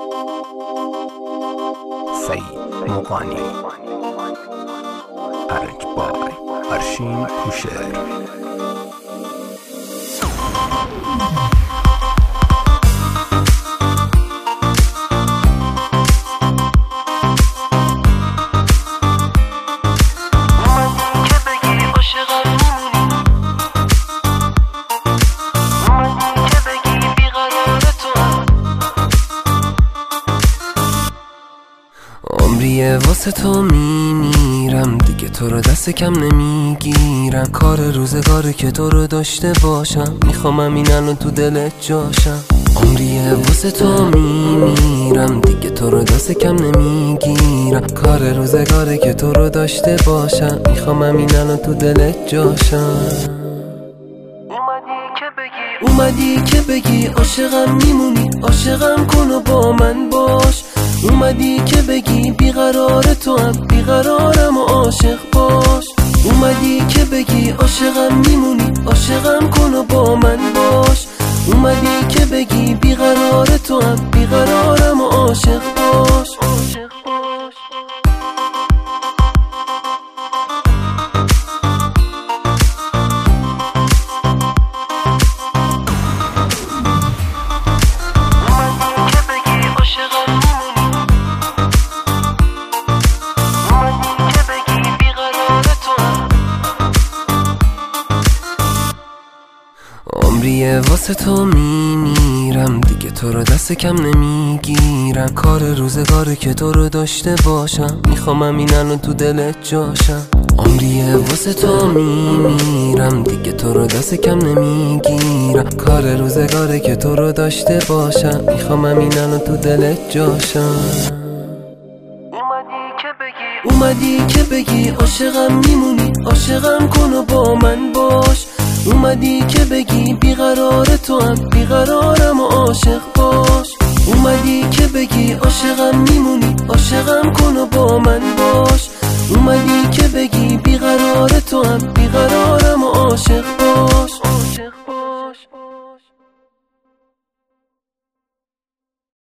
سعید مقانی ارج بای ارشین کوشر. عمریه واسه تو میمیرم، دیگه تو رو دست کم نمیگیرم. کار روزگاره که تو رو داشته باشم، میخوام همین الان تو دلت جاشم. عمریه واسه تو میمیرم، دیگه تو رو دست کم نمیگیرم. کار روزگاره که تو رو داشته باشم، میخوام همین الان تو دلت جاشم. اومدی که بگی عاشقم میمونی، عاشقم کن و با من باش. اومدی که بگی بیقرار تو هم بیقرارم و عاشق باش. اومدی که بگی عاشقم میمونی، عاشقم کن و با من باش. اومدی که بگی بیقرار تو هم بیقرارم و عاشق باش. عمریه واسه تو میمیرم، دیگه تو رو دست کم نمیگیرم. کار روزگاره که تو رو داشته باشم، میخوام همین الان تو دلت جاشم. عمریه واسه تو میمیرم، دیگه تو رو دست کم نمیگیرم. کار روزگاره که تو رو داشته باشم، میخوام همین الان تو دلت جاشم. اومدی که بگی عاشقم میمونی، عاشقم کن و با من باش. اومدی که بگی بیقرار تو هم بیقرارم و عاشق باش. اومدی که بگی عاشقم میمونی، عاشقم کن و با من باش. اومدی که بگی بیقرار تو هم بیقرارم و عاشق باش.